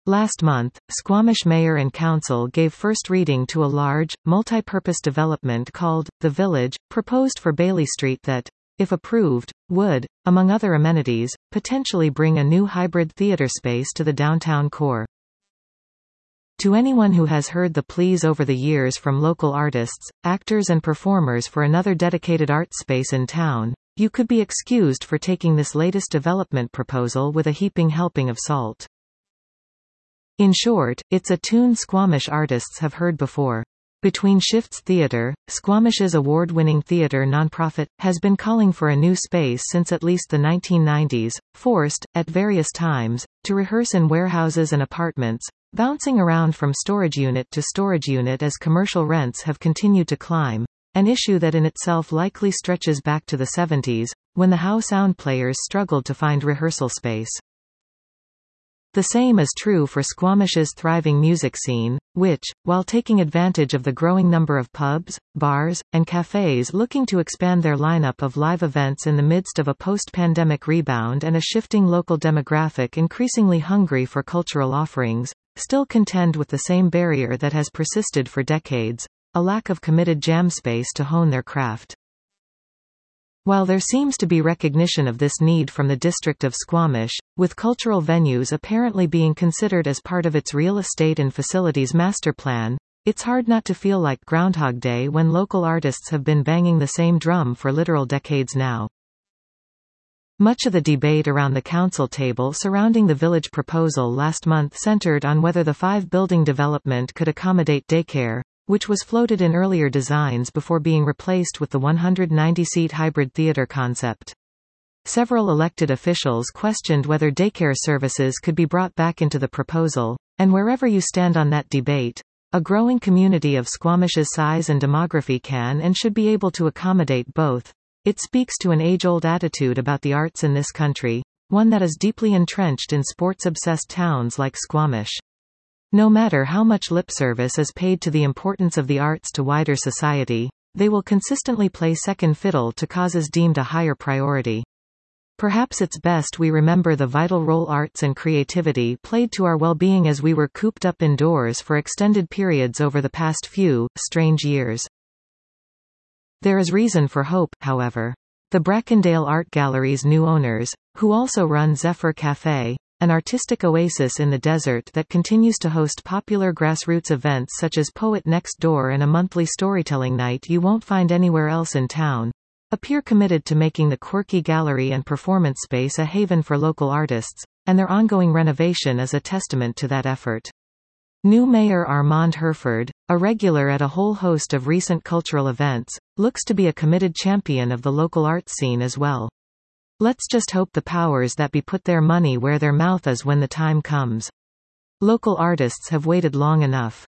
Last month, Squamish Mayor and Council gave first reading to a large, multi-purpose development called The Village, proposed for Bailey Street that, if approved, would, among other amenities, potentially bring a new hybrid theater space to the downtown core. To anyone who has heard the pleas over the years from local artists, actors and performers for another dedicated art space in town, you could be excused for taking this latest development proposal with a heaping helping of salt. In short, it's a tune Squamish artists have heard before. Between Shifts Theatre, Squamish's award-winning theatre nonprofit, has been calling for a new space since at least the 1990s, forced, at various times, to rehearse in warehouses and apartments, bouncing around from storage unit to storage unit as commercial rents have continued to climb, an issue that in itself likely stretches back to the 70s, when the How Sound players struggled to find rehearsal space. The same is true for Squamish's thriving music scene, which, while taking advantage of the growing number of pubs, bars, and cafes looking to expand their lineup of live events in the midst of a post-pandemic rebound and a shifting local demographic increasingly hungry for cultural offerings, still contend with the same barrier that has persisted for decades, a lack of committed jam space to hone their craft. While there seems to be recognition of this need from the district of Squamish, with cultural venues apparently being considered as part of its real estate and facilities master plan, it's hard not to feel like Groundhog Day when local artists have been banging the same drum for literal decades now. Much of the debate around the council table surrounding the village proposal last month centered on whether the 5-building development could accommodate daycare, which was floated in earlier designs before being replaced with the 190-seat hybrid theater concept. Several elected officials questioned whether daycare services could be brought back into the proposal, and wherever you stand on that debate, a growing community of Squamish's size and demography can and should be able to accommodate both. It speaks to an age-old attitude about the arts in this country, one that is deeply entrenched in sports-obsessed towns like Squamish. No matter how much lip service is paid to the importance of the arts to wider society, they will consistently play second fiddle to causes deemed a higher priority. Perhaps it's best we remember the vital role arts and creativity played to our well-being as we were cooped up indoors for extended periods over the past few, strange years. There is reason for hope, however. The Brackendale Art Gallery's new owners, who also run Zephyr Café, an artistic oasis in the desert that continues to host popular grassroots events such as Poet Next Door and a monthly storytelling night you won't find anywhere else in town, appear committed to making the quirky gallery and performance space a haven for local artists, and their ongoing renovation is a testament to that effort. New Mayor Armand Herford, a regular at a whole host of recent cultural events, looks to be a committed champion of the local arts scene as well. Let's just hope the powers that be put their money where their mouth is when the time comes. Local artists have waited long enough.